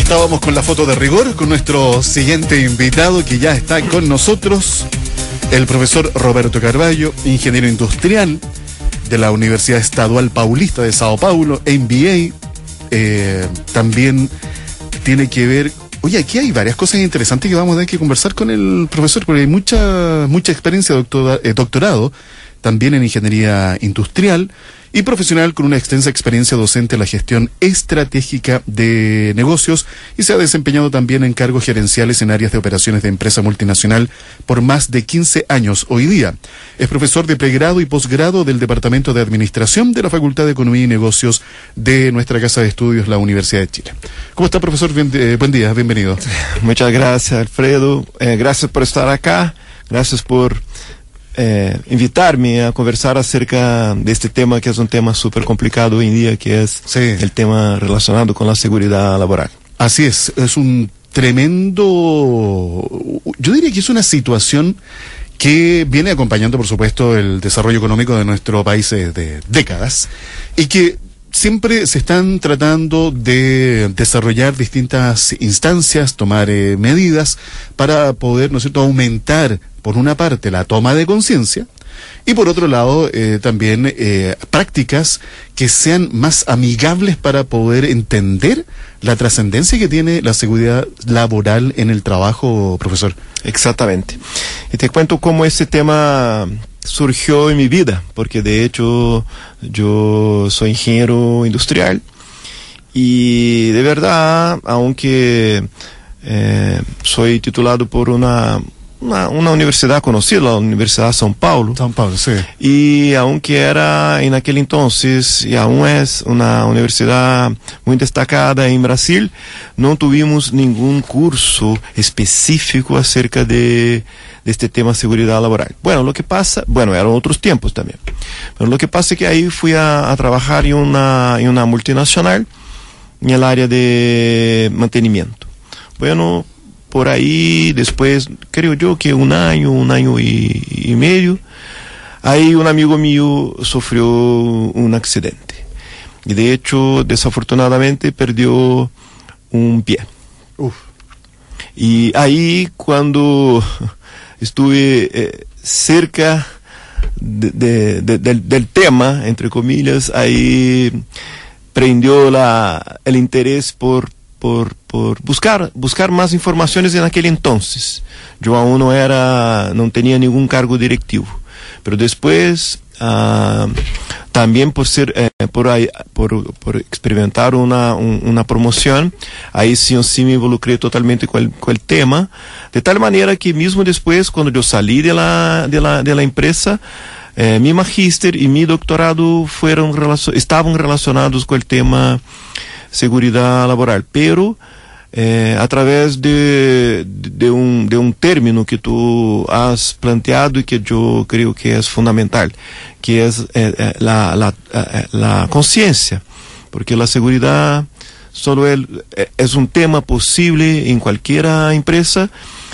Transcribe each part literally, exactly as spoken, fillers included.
Estábamos con la foto de rigor con nuestro siguiente invitado que ya está con nosotros, el profesor Roberto Carvalho, ingeniero industrial de la Universidad Estadual Paulista de Sao Paulo, M B A. Eh, también tiene que ver... Oye, aquí hay varias cosas interesantes que vamos a tener que conversar con el profesor, porque hay mucha, mucha experiencia de doctora, eh, doctorado, también en ingeniería industrial, y profesional con una extensa experiencia docente en la gestión estratégica de negocios, y se ha desempeñado también en cargos gerenciales en áreas de operaciones de empresa multinacional por más de quince años hoy día. Es profesor de pregrado y posgrado del Departamento de Administración de la Facultad de Economía y Negocios de nuestra Casa de Estudios, la Universidad de Chile. ¿Cómo está, profesor? Bien, eh, buen día, bienvenido. Muchas gracias, Alfredo. Eh, gracias por estar acá. Gracias por Eh, invitarme a conversar acerca de este tema, que es un tema súper complicado hoy en día, que es sí. el tema relacionado con la seguridad laboral. Así es, es un tremendo, yo diría que es una situación que viene acompañando, por supuesto, el desarrollo económico de nuestro país desde décadas, y que siempre se están tratando de desarrollar distintas instancias, tomar eh, medidas para poder, ¿no es cierto?, aumentar, por una parte, la toma de conciencia, y por otro lado, eh, también eh, prácticas que sean más amigables para poder entender la trascendencia que tiene la seguridad laboral en el trabajo, profesor. Exactamente. Y te cuento cómo ese tema surgió en mi vida, porque de hecho yo soy ingeniero industrial y de verdad, aunque eh, soy titulado por una, una, una universidad conocida, la Universidad de São Paulo, São Paulo, sí. Y aunque era en aquel entonces, y aún es una universidad muy destacada en Brasil, no tuvimos ningún curso específico acerca de de este tema de seguridad laboral. Bueno, lo que pasa, bueno, eran otros tiempos también, pero lo que pasa es que ahí fui a, a trabajar en una, en una multinacional en el área de mantenimiento. Bueno, por ahí después, creo yo que un año, un año y, y medio, ahí un amigo mío sufrió un accidente y de hecho, desafortunadamente, perdió un pie. Uf. Y ahí cuando estuve eh, cerca de, de, de, del, del tema, entre comillas, ahí prendió la, el interés por, por, por buscar, buscar más informaciones en aquel entonces. Yo aún no era, no tenía ningún cargo directivo, pero después, uh, también por ser, eh, por, ahí, por, por experimentar una, un, una promoción, ahí sí o sí me involucré totalmente con el, con el tema, de tal manera que mismo después, cuando yo salí de la, de la, de la empresa, eh, mi magíster y mi doctorado fueron relacion, estaban relacionados con el tema seguridad laboral, pero Eh, a través de, de, un, de un término que tú has planteado y que yo creo que es fundamental, que es eh, eh, la, la, eh, la conciencia, porque la seguridad solo es, es un tema posible en cualquier empresa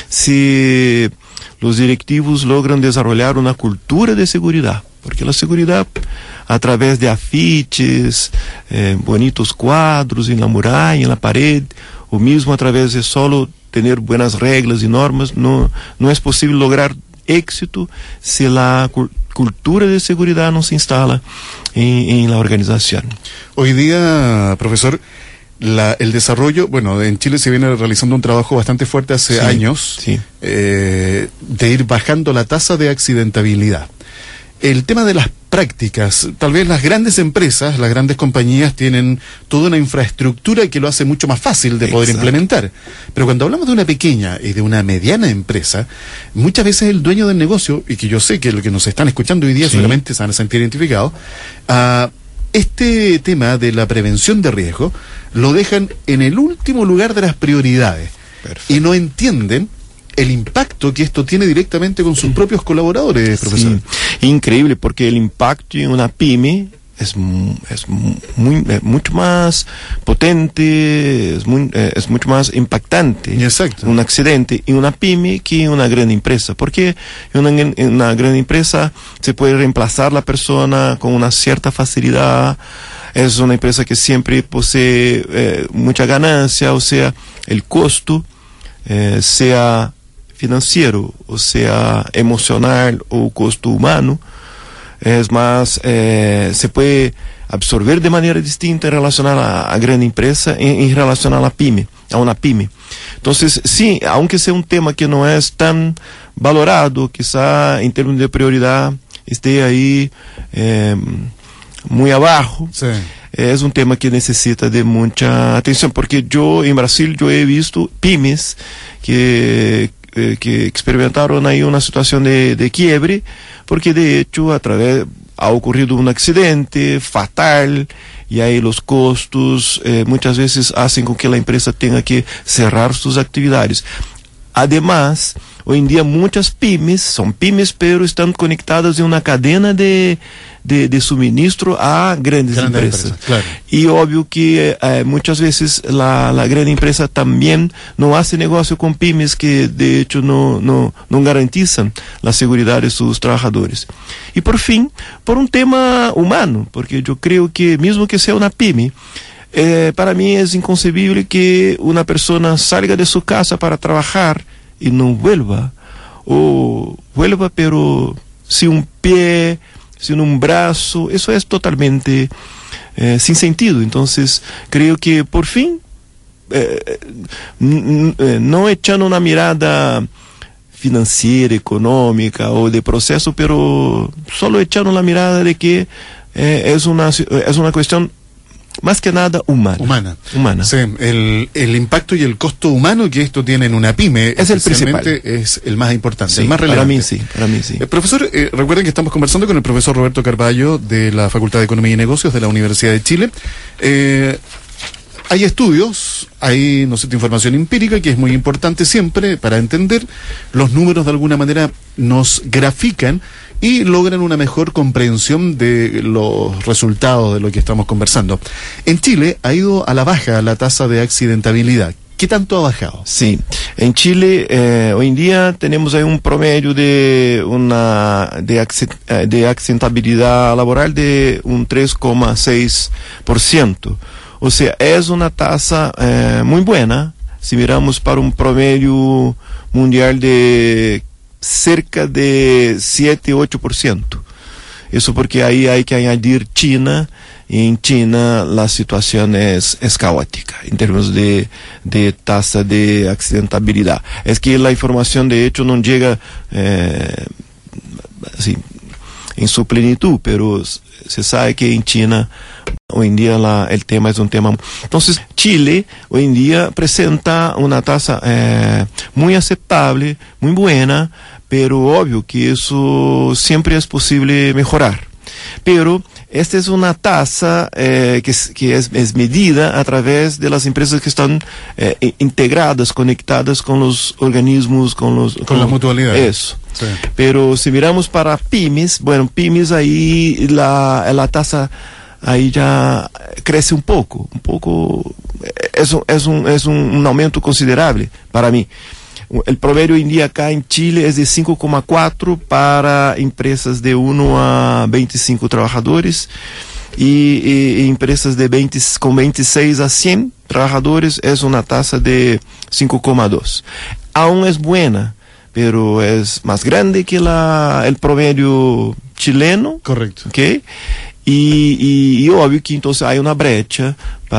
si los directivos logran desarrollar una cultura de seguridad, porque la seguridad a través de afiches, eh, bonitos cuadros en la muralla, en la pared, o mismo a través de solo tener buenas reglas y normas, no, no es posible lograr éxito si la cu cultura de seguridad no se instala en, en la organización. Hoy día, profesor, la, el desarrollo, bueno, en Chile se viene realizando un trabajo bastante fuerte hace sí, años, sí. Eh, de ir bajando la tasa de accidentabilidad. El tema de las prácticas, tal vez las grandes empresas, las grandes compañías tienen toda una infraestructura que lo hace mucho más fácil de poder Exacto. implementar. Pero cuando hablamos de una pequeña y de una mediana empresa, muchas veces el dueño del negocio, y que yo sé que los que nos están escuchando hoy día sí. seguramente se van a sentir identificados, uh, este tema de la prevención de riesgo lo dejan en el último lugar de las prioridades. Perfecto. Y no entienden el impacto que esto tiene directamente con sus propios colaboradores, profesor. Sí. Increíble, porque el impacto en una pyme es, es muy, es mucho más potente, es, muy, es mucho más impactante. Exacto. Un accidente en una pyme que en una gran empresa. Porque en una, en una gran empresa se puede reemplazar la persona con una cierta facilidad. Es una empresa que siempre posee eh, mucha ganancia, o sea, el costo, eh, sea financiero, o sea, emocional o costo humano, es más, eh, se puede absorber de manera distinta en relación a la a gran empresa en, en relación a la pyme, a una pyme. Entonces, sí, aunque sea un tema que no es tan valorado, quizá en términos de prioridad esté ahí eh, muy abajo, sí. Es un tema que necesita de mucha atención, porque yo en Brasil yo he visto pymes que que experimentaron ahí una situación de, de quiebre, porque de hecho a través ha ocurrido un accidente fatal y ahí los costos eh, muchas veces hacen con que la empresa tenga que cerrar sus actividades. Además, hoy en día muchas pymes, son pymes pero están conectadas en una cadena de, de, de suministro a grandes Grande empresas. Empresa, claro. Y obvio que eh, muchas veces la, la gran empresa también no hace negocio con pymes que de hecho no, no, no garantizan la seguridad de sus trabajadores. Y por fin, por un tema humano, porque yo creo que mismo que sea una pyme, Eh, para mí es inconcebible que una persona salga de su casa para trabajar y no vuelva, o vuelva pero sin un pie, sin un brazo. Eso es totalmente eh, sin sentido. Entonces creo que por fin, eh, no echando una mirada financiera, económica o de proceso, pero solo echando la mirada de que eh, es una, es una cuestión más que nada humana. Humana. Humana. Sí, el, el impacto y el costo humano que esto tiene en una pyme es el principal. Es el más importante, Sí, el más relevante. Para mí sí, para mí sí. Eh, profesor, eh, recuerden que estamos conversando con el profesor Roberto Carballo de la Facultad de Economía y Negocios de la Universidad de Chile. Eh, Hay estudios, hay, no sé, información empírica que es muy importante siempre para entender. Los números de alguna manera nos grafican y logran una mejor comprensión de los resultados de lo que estamos conversando. En Chile ha ido a la baja la tasa de accidentabilidad. ¿Qué tanto ha bajado? Sí, en Chile eh, hoy en día tenemos ahí un promedio de una de, acc- de accidentabilidad laboral de un tres coma seis por ciento. O sea, es una tasa eh, muy buena si miramos para un promedio mundial de cerca de siete a ocho por ciento. Eso porque ahí hay que añadir China, y en China la situación es, es caótica en términos de, de tasa de accidentabilidad. Es que la información de hecho no llega eh, así, en su plenitud, pero se sabe que en China hoy en día la, el tema es un tema. Entonces Chile hoy en día presenta una tasa eh, muy aceptable, muy buena, pero obvio que eso siempre es posible mejorar. Pero esta es una tasa eh, que, es, que es, es medida a través de las empresas que están eh, integradas, conectadas con los organismos, con los... Con, con las mutualidades. Eso. Sí. Pero si miramos para pymes, bueno, pymes ahí la, la tasa ahí ya crece un poco, un poco, es un, es un, es un, un aumento considerable para mí. El promedio hoy en día acá en Chile es de cinco coma cuatro para empresas de uno a veinticinco trabajadores y, y, y empresas de veinte, con veintiséis a cien trabajadores es una tasa de cinco coma dos. Aún es buena, pero es más grande que la, el promedio chileno. Correcto. ¿Okay? Y, y, y obvio que entonces hay una brecha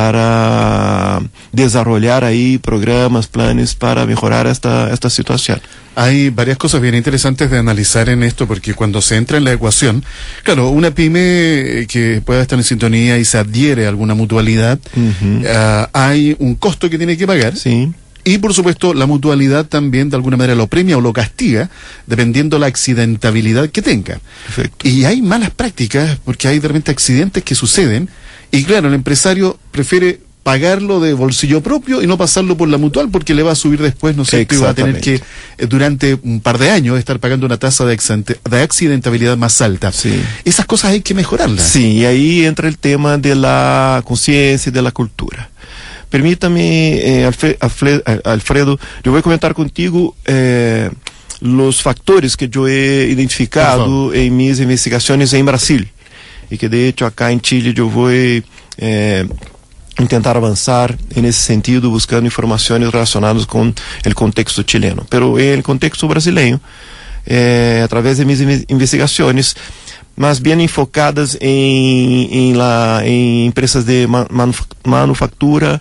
para desarrollar ahí programas, planes para mejorar esta, esta situación. Hay varias cosas bien interesantes de analizar en esto, porque cuando se entra en la ecuación, claro, una pyme que pueda estar en sintonía y se adhiere a alguna mutualidad, uh-huh. uh, hay un costo que tiene que pagar. Sí. Y por supuesto la mutualidad también de alguna manera lo premia o lo castiga dependiendo la accidentabilidad que tenga. Perfecto. Y hay malas prácticas porque hay de repente accidentes que suceden y claro, el empresario prefiere pagarlo de bolsillo propio y no pasarlo por la mutual porque le va a subir después, ¿no es cierto? Y va a tener que, eh, durante un par de años, estar pagando una tasa de, accident de accidentabilidad más alta. Sí. Esas cosas hay que mejorarlas. Sí, y ahí entra el tema de la conciencia y de la cultura. Permítame, eh, Alfred, Alfred, Alfredo, yo voy a comentar contigo eh, los factores que yo he identificado en mis investigaciones en Brasil. Y que de hecho acá en Chile yo voy eh, intentar avanzar en ese sentido, buscando informaciones relacionadas con el contexto chileno. Pero en el contexto brasileño, eh, a través de mis investigaciones, más bien enfocadas en, en, la, en empresas de manuf manufactura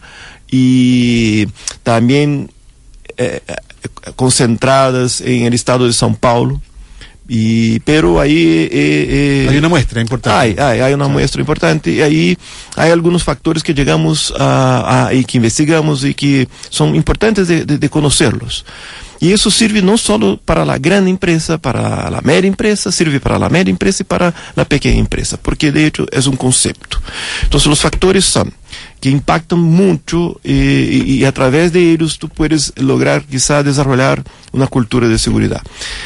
y también eh, concentradas en el estado de São Paulo. Y, pero ahí eh, eh, hay una muestra importante. Hay, hay, hay una sí. muestra importante y ahí hay algunos factores que llegamos a, a y que investigamos y que son importantes de, de, de conocerlos. Y eso sirve no solo para la gran empresa, para la media empresa, sirve para la media empresa y para la pequeña empresa, porque de hecho es un concepto. Entonces los factores son que impactan mucho eh, y, y a través de ellos tú puedes lograr quizá desarrollar una cultura de seguridad.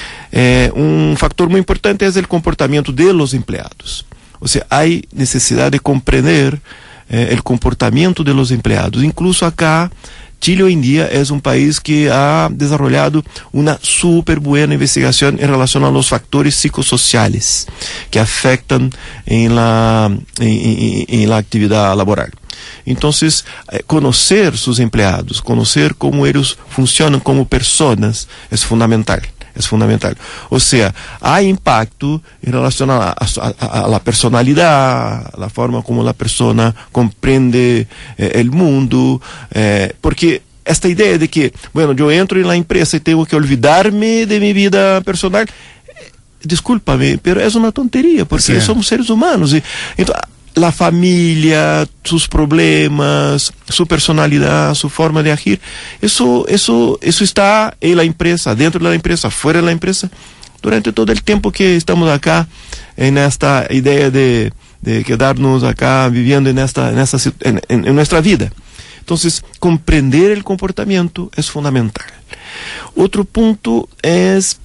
Eh, un factor muy importante es el comportamiento de los empleados. O sea, hay necesidad de comprender eh, el comportamiento de los empleados. Incluso acá, Chile hoy en día es un país que ha desarrollado una súper buena investigación en relación a los factores psicosociales que afectan en la, en, en, en la actividad laboral. Entonces, eh, conocer sus empleados, conocer cómo ellos funcionan como personas es fundamental. Es fundamental. O sea, hay impacto en relación a, a, a, a la personalidad, a la forma como la persona comprende eh, el mundo, eh, porque esta idea de que, bueno, yo entro en la empresa y tengo que olvidarme de mi vida personal, eh, discúlpame, pero es una tontería, porque sí. somos seres humanos. Y, entonces, la familia, sus problemas, su personalidad, su forma de agir, eso, eso, eso está en la empresa, dentro de la empresa, fuera de la empresa, durante todo el tiempo que estamos acá, en esta idea de, de quedarnos acá viviendo en, esta, en, esta, en, en, en nuestra vida. Entonces, comprender el comportamiento es fundamental. Otro punto es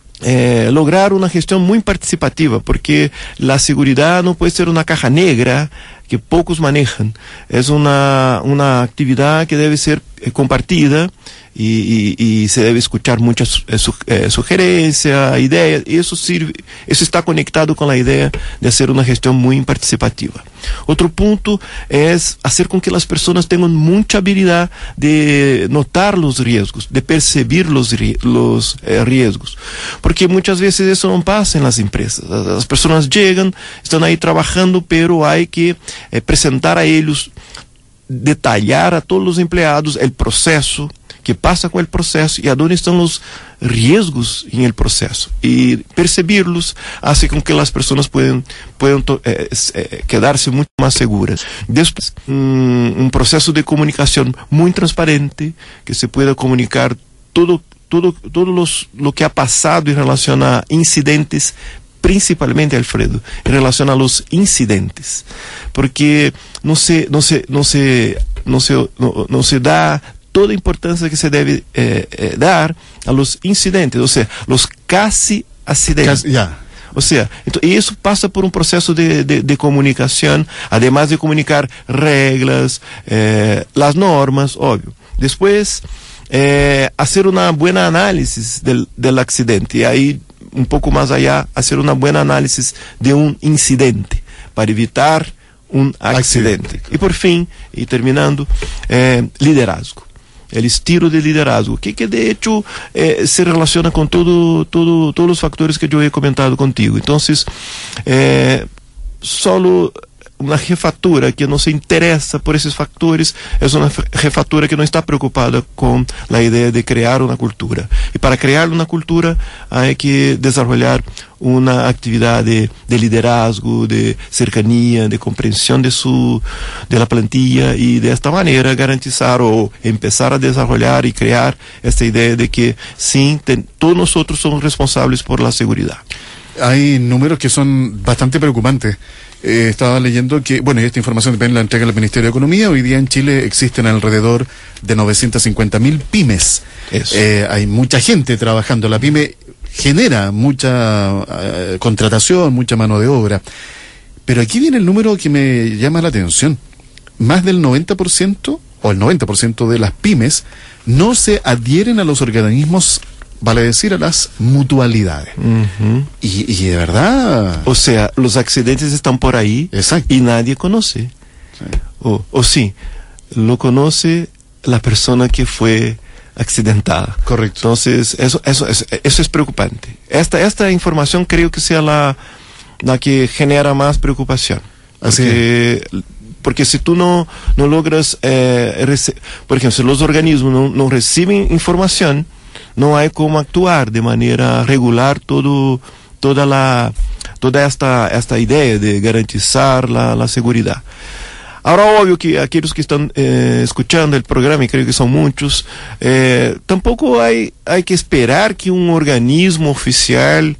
Eh, lograr una gestión muy participativa, porque la seguridad no puede ser una caja negra que pocos manejan. Es una, una actividad que debe ser eh, compartida y, y, y se debe escuchar muchas eh, su, eh, sugerencias, ideas, y eso sirve, eso está conectado con la idea de hacer una gestión muy participativa. Otro punto es hacer con que las personas tengan mucha habilidad de notar los riesgos, de percibir los, los eh, riesgos, porque muchas veces eso no pasa en las empresas. Las personas llegan, están ahí trabajando, pero hay que eh, presentar a ellos, detallar a todos los empleados el proceso, que pasa con el proceso y a dónde están los riesgos en el proceso. Y percibirlos hace con que las personas puedan, puedan eh, eh, quedarse mucho más seguras. Después, un, un proceso de comunicación muy transparente, que se pueda comunicar todo, todo, todo los, lo que ha pasado en relación a incidentes, principalmente, Alfredo, en relación a los incidentes, porque no se, no se, no se, no se, no, no se da toda la importancia que se debe eh, eh, dar a los incidentes, o sea, los casi accidentes. Casi, yeah. O sea, entonces, y eso pasa por un proceso de, de, de comunicación, además de comunicar reglas, eh, las normas, obvio. Después, eh, hacer una buena análisis del, del accidente, y ahí un poco más allá, hacer una buena análisis de un incidente, para evitar un accidente. accidente. Y por fin, y terminando, eh, liderazgo. El estilo de liderazgo, que, que de hecho eh, se relaciona con todo, todo, todos los factores que yo he comentado contigo. Entonces, eh, solo una jefatura que no se interesa por esos factores es una jefatura que no está preocupada con la idea de crear una cultura. Y para crear una cultura hay que desarrollar una actividad de, de liderazgo, de cercanía, de comprensión de su de la plantilla, y de esta manera garantizar o empezar a desarrollar y crear esta idea de que sí, ten, todos nosotros somos responsables por la seguridad. Hay números que son bastante preocupantes. Eh, estaba leyendo que, bueno, y esta información también la entrega el Ministerio de Economía. Hoy día en Chile existen alrededor de novecientas cincuenta mil pymes. Eh, hay mucha gente trabajando. La pyme genera mucha eh, contratación, mucha mano de obra. Pero aquí viene el número que me llama la atención. Más del noventa por ciento o el noventa por ciento de las pymes no se adhieren a los organismos, vale decir, a las mutualidades. Uh-huh. y, y de verdad... O sea, los accidentes están por ahí. Exacto. Y nadie conoce. Sí. O, o sí, lo conoce la persona que fue accidentada. Correcto. Entonces, eso, eso, eso, eso es preocupante. Esta, esta información creo que sea la, la que genera más preocupación. Porque, Así porque si tú no, no logras, eh, rece- por ejemplo, si los organismos no, no reciben información, no hay cómo actuar de manera regular todo, toda la, toda esta, esta idea de garantizar la, la seguridad. Ahora, obvio que aquellos que están eh, escuchando el programa, y creo que son muchos, eh, tampoco hay, hay que esperar que un organismo oficial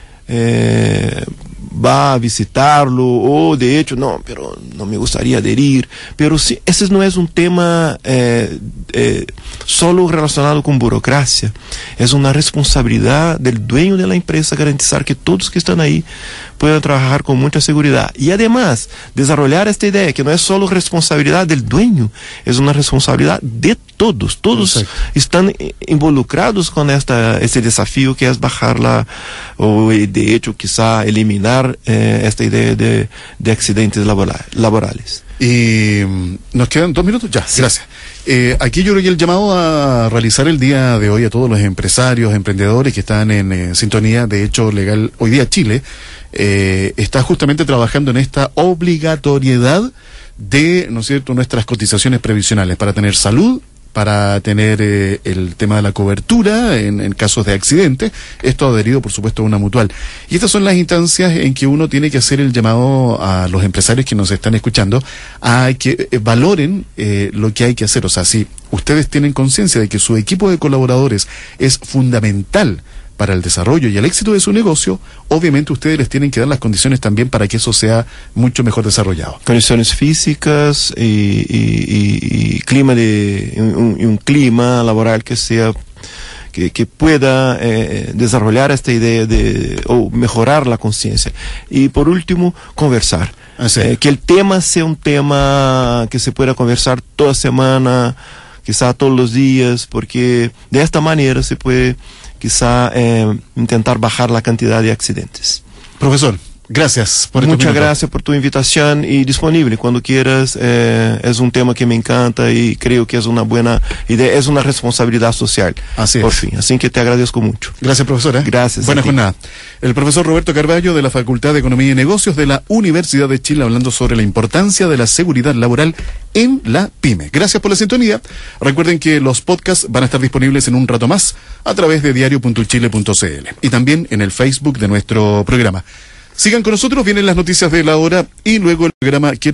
eh, va a visitarlo, o de hecho, no, pero no me gustaría adherir. Pero sí, ese no es un tema eh, eh, solo relacionado con burocracia. Es una responsabilidad del dueño de la empresa garantizar que todos que están ahí puedan trabajar con mucha seguridad. Y además, desarrollar esta idea que no es solo responsabilidad del dueño, es una responsabilidad de todos. Todos Exacto. están involucrados con esta, este desafío que es bajarla, o de hecho quizá eliminar eh, esta idea de, de accidentes labora, laborales. Y nos quedan dos minutos ya, sí. Gracias. Eh, aquí yo creo que el llamado a realizar el día de hoy a todos los empresarios, emprendedores que están en eh, sintonía de Hecho Legal. Hoy día Chile eh, está justamente trabajando en esta obligatoriedad de, ¿no es cierto?, nuestras cotizaciones previsionales para tener salud, para tener eh, el tema de la cobertura en, en casos de accidente, esto adherido por supuesto a una mutual. Y estas son las instancias en que uno tiene que hacer el llamado a los empresarios que nos están escuchando a que eh, valoren eh, lo que hay que hacer. O sea, si ustedes tienen conciencia de que su equipo de colaboradores es fundamental para el desarrollo y el éxito de su negocio, obviamente ustedes les tienen que dar las condiciones también para que eso sea mucho mejor desarrollado. Condiciones físicas y, y, y, y clima de un, y un clima laboral que sea que, que pueda eh, desarrollar esta idea de o mejorar la conciencia. Y por último, conversar. Ah, sí. eh, que el tema sea un tema que se pueda conversar toda semana, quizá todos los días, porque de esta manera se puede quizá eh, intentar bajar la cantidad de accidentes. Profesor, gracias por Muchas gracias por tu invitación y disponible cuando quieras. Eh, es un tema que me encanta y creo que es una buena idea, es una responsabilidad social. Así por es. fin, así que te agradezco mucho. Gracias, profesora. Gracias. Buena jornada. El profesor Roberto Carballo de la Facultad de Economía y Negocios de la Universidad de Chile, hablando sobre la importancia de la seguridad laboral en la pyme. Gracias por la sintonía. Recuerden que los podcasts van a estar disponibles en un rato más a través de diario punto chile punto c l y también en el Facebook de nuestro programa. Sigan con nosotros, vienen las noticias de la hora y luego el programa Quiero